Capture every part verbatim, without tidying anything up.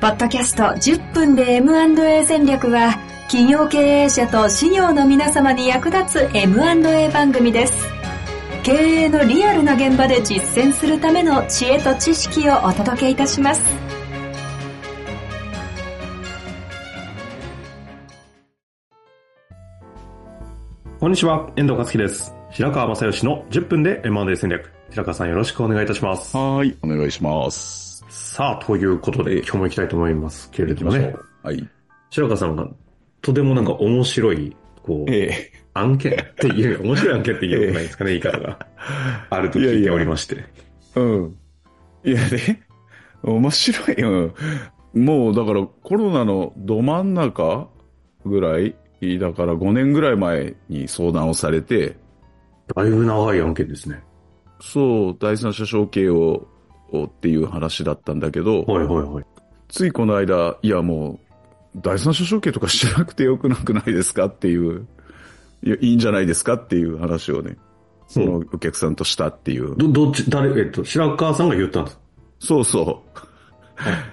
ポッドキャストじゅっぷんで エムアンドエー 戦略は、企業経営者と事業の皆様に役立つ エムアンドエー 番組です。経営のリアルな現場で実践するための知恵と知識をお届けいたします。 こんにちは、遠藤和樹です。白川正義のじゅっぷんで エムアンドエー 戦略。白川さんよろしくお願いいたします。 はい、お願いします。 さあ、ということで今日も行きたいと思いますけれどもね。 はい。 白川さんがとてもなんか面白い、こう、ええ、案件っていう、面白い案件って言うことないですかね、ええ、言い方が。あると聞いておりまして。いやいや、うん。いやね、面白いよ。もうだからコロナのど真ん中ぐらい、だからごねんぐらい前に相談をされて。 だいぶ長い案件ですね。 そう、第三者承継を、っていう話だったんだけど。 はいはいはい。 ついこの間、いやもう、第三者承継とかしなくてよくなくないですかっていう、いや、いいんじゃないですかっていう話をね、そのお客さんとしたっていう。 ど、どっち、誰、えっと、白川さんが言ったんですか？ そうそう。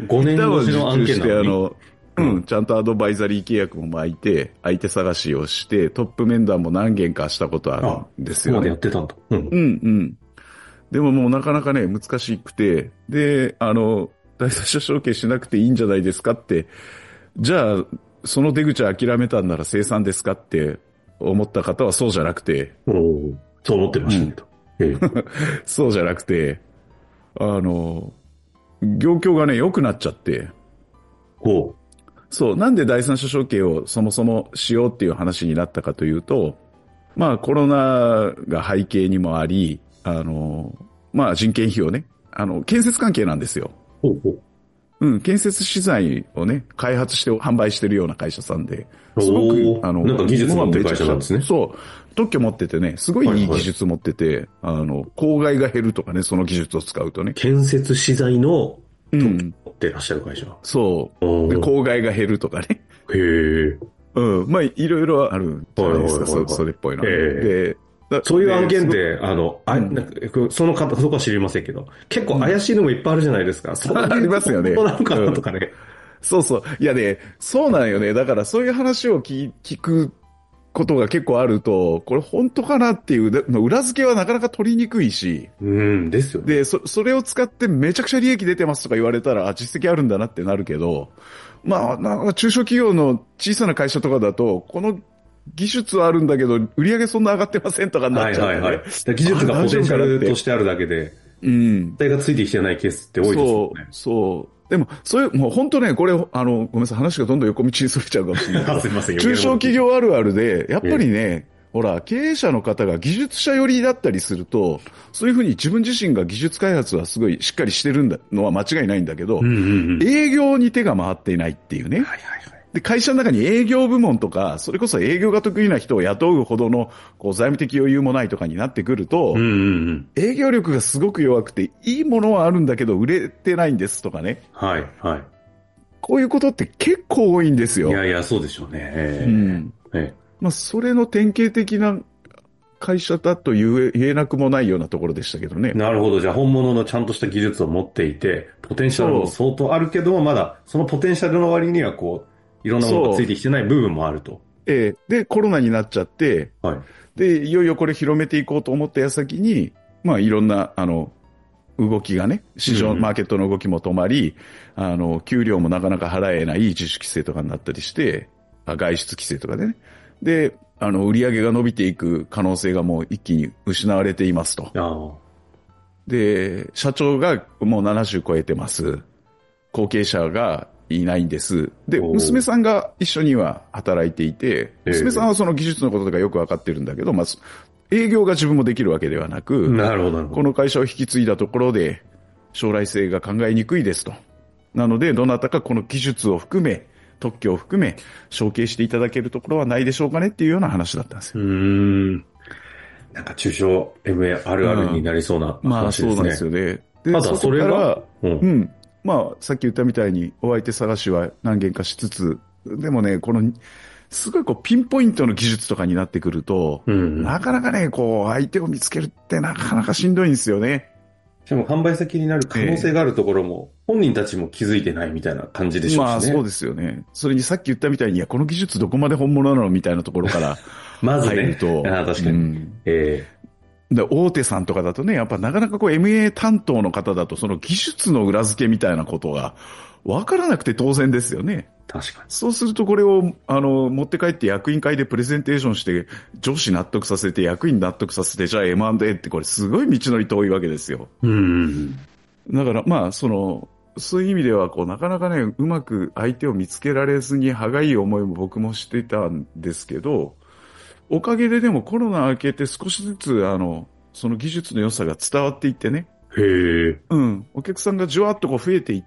ごねん越しの案件なのに。 あの、うん、ちゃんとアドバイザリー契約も巻いて、相手探しをして、トップ面談も何件かしたことあるんですよね。 あ、そうやってたんだ。 うん。うん、うん。でももうなかなかね、難しくて、で、あの、第三者承継しなくていいんじゃないですかって、じゃあ、その出口諦めたんなら清算ですかって思った方はそうじゃなくて。 おそう思ってましたね、と、うんええ。 そうじゃなくて、あの、業況がね、良くなっちゃって。 ほう。 そう、なんで第三者承継をそもそもしようっていう話になったかというと、まあコロナが背景にもあり、あの、まあ人件費をね、あの、建設関係なんですよ。 ほうほう。 うん、建設資材をね、開発して販売してるような会社さんで、すごく、 あの、なんか技術持ってる会社なんですね。 そう、特許持っててね、すごいいい技術持ってて、はいはい、あの、公害が減るとかね、その技術を使うとね。 建設資材の特許持ってらっしゃる会社。うん、 そう。で、公害が減るとかね。 へえ。 うん、まあ、いろいろあるじゃないですか、はいはいはいはい、それっぽいの。 で、そういう案件って、あの、あ、なんか、その方、そこは知りませんけど、結構怪しいのもいっぱいあるじゃないですか。うん、 そうありますよね。 本当なのかなとかね、うん。 そうそう。いやね、そうなんよね。だからそういう話を聞、聞くことが結構あると、これ本当かなっていう、裏付けはなかなか取りにくいし。 うん、ですよね。 で、そ、それを使ってめちゃくちゃ利益出てますとか言われたら、あ、実績あるんだなってなるけど、まあ、なんか中小企業の小さな会社とかだと、この技術はあるんだけど、売り上げそんな上がってませんとかになっちゃう、ね。はいはいはい。 技術がポテンシャルとしてあるだけで、うん。体がついてきてないケースって多いですよね。 そう、そう。でも、そういう、もう本当ね、これ、あの、ごめんなさい、話がどんどん横道にそれちゃうかもしれないけど。 すいません、 中小企業あるあるで、やっぱりね、ええ、ほら、経営者の方が技術者寄りだったりすると、そういうふうに自分自身が技術開発はすごいしっかりしてるんだのは間違いないんだけど、うんうんうん、営業に手が回っていないっていうね。はいはいはい。で、会社の中に営業部門とか、それこそ営業が得意な人を雇うほどの、こう、財務的余裕もないとかになってくると、うんうんうん、営業力がすごく弱くて、いいものはあるんだけど、売れてないんですとかね。 はいはい。 こういうことって結構多いんですよ。 いやいや、そうでしょうね。えー、うん。 えーまあ、それの典型的な会社だと言え、言えなくもないようなところでしたけどね。 なるほど。じゃあ本物のちゃんとした技術を持っていて、ポテンシャルも相当あるけども、まだそのポテンシャルの割にはこう、いろんなものがついてきてない部分もあると。 ええ。で、コロナになっちゃって、はい。で、いよいよこれ広めていこうと思った矢先に、まあいろんな、あの、動きがね、市場、うん、マーケットの動きも止まり、あの、給料もなかなか払えない自主規制とかになったりして、外出規制とかでね。で、あの、売り上げが伸びていく可能性がもう一気に失われていますと。あで、社長がもうななじゅう超えてます。後継者がいないんです。で、娘さんが一緒には働いていて、娘さんはその技術のこととかよくわかってるんだけど、まず、営業が自分もできるわけではなく、 なるほど。 この会社を引き継いだところで、将来性が考えにくいですと。なので、どなたかこの技術を含め、特許を含め、承継していただけるところはないでしょうかねっていうような話だったんですよ。 うーん。なんか中小 エムエー あるあるになりそうな話ですね。 まあそうなんですよね。で、 ただそれが、 うん、うん。まあさっき言ったみたいにお相手探しは何件かしつつ、でもね、この、すごいこうピンポイントの技術とかになってくると、うんうん、なかなかね、こう相手を見つけるってなかなかしんどいんですよね。 しかも販売先になる可能性があるところも、えー、本人たちも気づいてないみたいな感じでしょうしね。 まあそうですよね。それにさっき言ったみたいに、いや、この技術どこまで本物なのみたいなところからまずね。 入ると。 あ確かに。うん、えー、で大手さんとかだとね、やっぱなかなかこう エムエー 担当の方だと、その技術の裏付けみたいなことが分からなくて当然ですよね。 確かに。 そうするとこれを、あの、持って帰って役員会でプレゼンテーションして、上司納得させて、役員納得させて、じゃあ エムアンドエー ってこれすごい道のり遠いわけですよ。 うん。 だからまあ、その、そういう意味では、こう、なかなかね、うまく相手を見つけられずに、歯がいい思いも僕もしていたんですけど、おかげででもコロナ明けて少しずつ、あの、その技術の良さが伝わっていってね。 へえ。 うん。お客さんがじわっとこう増えていって、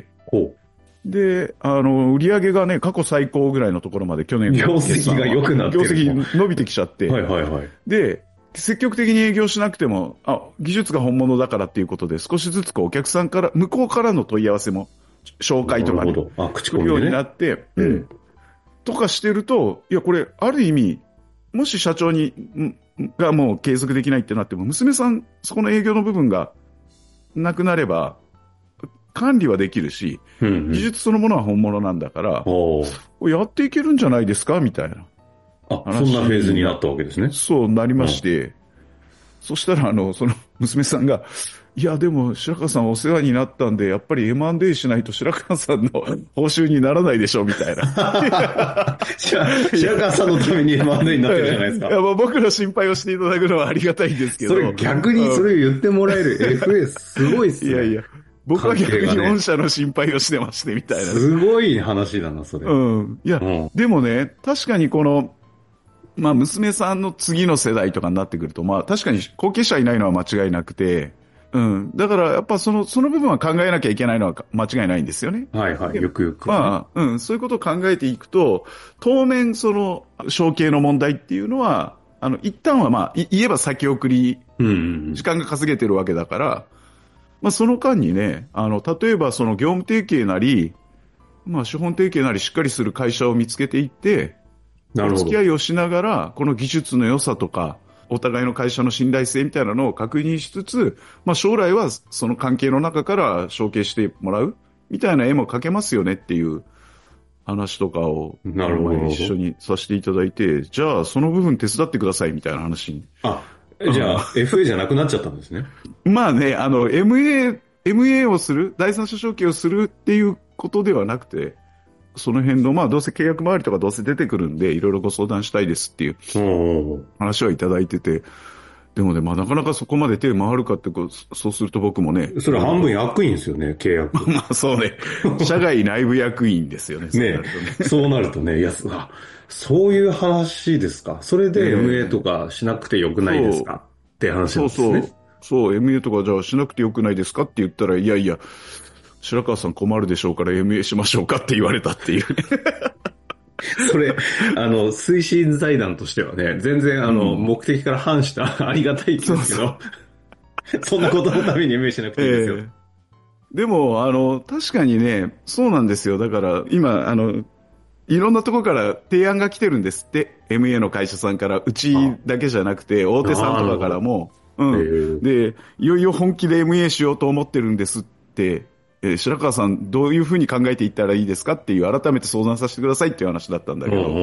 ほう。 で、あの、売り上げがね、過去最高ぐらいのところまで去年業績が良くなってる。 業績伸びてきちゃって。 はいはいはい。 で、積極的に営業しなくても、あ、技術が本物だからっていうことで、少しずつこうお客さんから、向こうからの問い合わせも、紹介とかね、 あ、口コミでね、 ようになって、うん。とかしてると、いや、これ、ある意味、もし社長に、がもう継続できないってなっても、娘さん、そこの営業の部分がなくなれば、管理はできるし、うんうん、技術そのものは本物なんだから、やっていけるんじゃないですかみたいな。 あ、そんなフェーズになったわけですね。 そうなりまして、うん、そしたら、あの、その娘さんが、いや、でも、白川さんお世話になったんで、やっぱり エムアンドエー しないと白川さんの報酬にならないでしょ、みたいな。 白川さんのために エムアンドエー になってるじゃないですか。 いや、まあ、僕の心配をしていただくのはありがたいんですけど。 それ逆にそれ言ってもらえる エフエー すごいっすね。 いやいや。僕は逆に御社の心配をしてまして、みたいな、ね。 すごい話だな、それ。 うん。いや、うん、でもね、確かにこの、まあ、娘さんの次の世代とかになってくると、まあ、確かに後継者いないのは間違いなくて、うん。だから、やっぱその、その部分は考えなきゃいけないのは間違いないんですよね。 はいはい。よくよく、 ね。まあ、うん。そういうことを考えていくと、当面、その、承継の問題っていうのは、あの、一旦はまあ、言えば先送り、 うんうんうん、 時間が稼げてるわけだから、まあ、その間にね、あの、例えばその業務提携なり、まあ、資本提携なりしっかりする会社を見つけていって、 なるほど。 お付き合いをしながら、この技術の良さとか、お互いの会社の信頼性みたいなのを確認しつつ、まあ、将来はその関係の中から承継してもらうみたいな絵も描けますよねっていう話とかを、 なるほど。 一緒にさせていただいて、じゃあその部分手伝ってくださいみたいな話に。 あ、じゃあ エフエー じゃなくなっちゃったんですね。 まあね、あの エムエー、エムエー をする、第三者承継をするっていうことではなくて、その辺の、まあどうせ契約周りとかどうせ出てくるんで、いろいろご相談したいですっていう話はいただいてて、でもね、まあなかなかそこまで手回るかってこう、そうすると僕もね。 それ半分役員ですよね、契約。 まあそうね。社外内部役員ですよね。 ねそうなるとね、いや、そういう話ですか。それで エムエー とかしなくてよくないですか、って話なんですね。 そうそう。そう、エムエー とかじゃあしなくてよくないですかって言ったら、いやいや、白川さん困るでしょうから エムエー しましょうかって言われたっていう。 それ、あの、推進財団としてはね、全然あの、うん、目的から反したありがたいんですけど、そうそうそんなことのために エムエー しなくていいですよ。えー、 でも、あの、確かにね、そうなんですよ。だから、今、あの、いろんなところから提案が来てるんですって、エムエー の会社さんから、うちだけじゃなくて、大手さんとかからも、うん。で、いよいよ本気で エムエー しようと思ってるんですって、えー、白川さんどういうふうに考えていったらいいですかっていう改めて相談させてくださいっていう話だったんだけど、うんうんうん、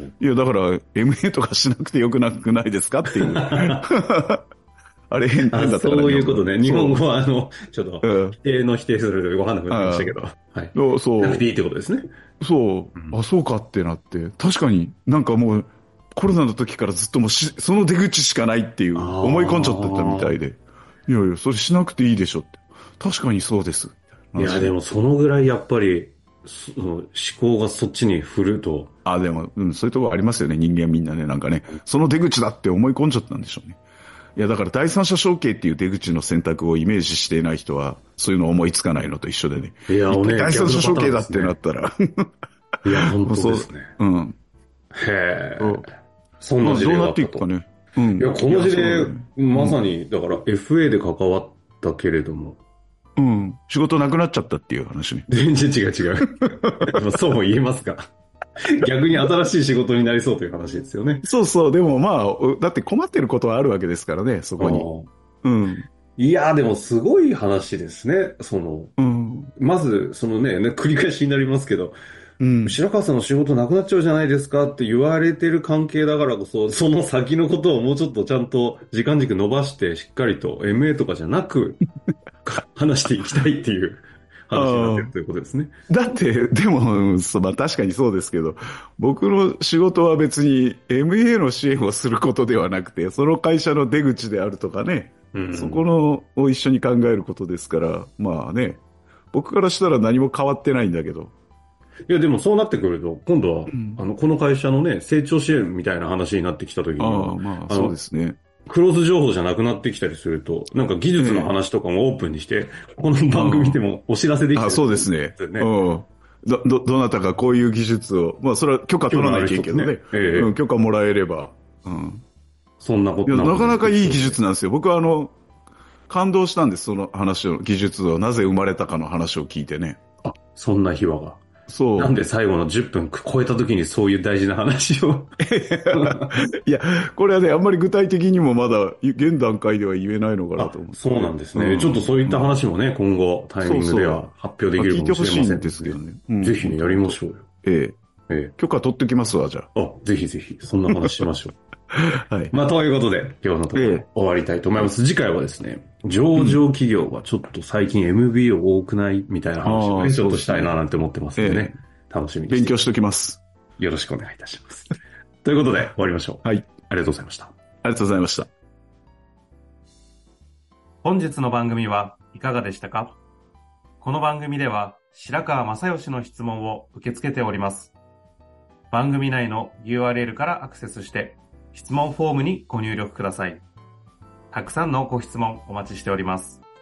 いやだから エムエー とかしなくてよくなくないですかっていうあれ変だったからそういうことね。日本語はあのちょっと否定の否定すると分かんなくなりましたけど、はい、 そうなくていいってことですね。 そう、うん、あそうかってなって確かになんかもうコロナの時からずっともうしその出口しかないっていう思い込んじゃってたみたいで、いやいやそれしなくていいでしょって、確かにそうです。 いや、でもそのぐらいやっぱり、思考がそっちに振ると。 あ、でも、うん、そういうところありますよね、人間みんなね、なんかね。その出口だって思い込んじゃったんでしょうね。いや、だから第三者承継っていう出口の選択をイメージしていない人は、そういうの思いつかないのと一緒でね。 いや、おね、 第三者承継だってなったら。 いや、本当ですね。 うん。 へぇそんな事例があったと。どうなっていくかね。 うん。いや、この事例、まさに、だから エフエー で関わったけれども、 うん。仕事なくなっちゃったっていう話ね。 全然違う違う。そうも言えますか。逆に新しい仕事になりそうという話ですよね。 そうそう。でもまあ、だって困ってることはあるわけですからね、そこに。うん。 いやーでもすごい話ですね。その、 うん。 まず、そのね、ね繰り返しになりますけど、うん、白川さんの仕事なくなっちゃうじゃないですかって言われてる関係だからこそ、その先のことをもうちょっとちゃんと時間軸伸ばしてしっかりと エムエー とかじゃなく話していきたいっていう話になってるということですね。 だって、でも、そう、まあ確かにそうですけど、僕の仕事は別に エムエー の支援をすることではなくて、その会社の出口であるとかね、うん、そこのを一緒に考えることですから、まあね、僕からしたら何も変わってないんだけど。 いや、でもそうなってくると、今度は、うん、あの、この会社のね、成長支援みたいな話になってきたときには、 ああ、まあ、そうですね。 クローズ情報じゃなくなってきたりすると、なんか技術の話とかもオープンにして、えー、この番組でもお知らせできてる、 あ、そうですね。うん。ど、ど、どなたかこういう技術を、まあ、それは許可取らないといけないけどね。えーうん。許可もらえれば。うん。 そんなことななかなかいい技術なんですよ。僕はあの、感動したんです。その話を、技術をなぜ生まれたかの話を聞いてね。 あ、そんな秘話が。 そう。 なんで最後のじゅっぷん超えた時にそういう大事な話を。 いや、これはね、あんまり具体的にもまだ、現段階では言えないのかなと思って。 そうなんですね、うん。ちょっとそういった話もね、うん、今後タイミングでは発表できるかもしれません、ね。聞いてほしいんですけどね。うん、ぜひね、やりましょうよ。 ええ。ええ。許可取ってきますわ、じゃあ。 あ、ぜひぜひ、そんな話しましょう。 はい。 まあ、ということで、今日のところ終わりたいと思います。ええ、次回はですね、上場企業はちょっと最近 エムビーオー 多くないみたいな話をね、ちょっとしたいななんて思ってますんでね。ええ、楽しみにして勉強しておきます。 よろしくお願いいたします。ということで、終わりましょう。 はい。 ありがとうございました。ありがとうございました。 本日の番組はいかがでしたか？この番組では白川正義の質問を受け付けております。番組内の ユーアールエル からアクセスして質問フォームにご入力ください。たくさんのご質問お待ちしております。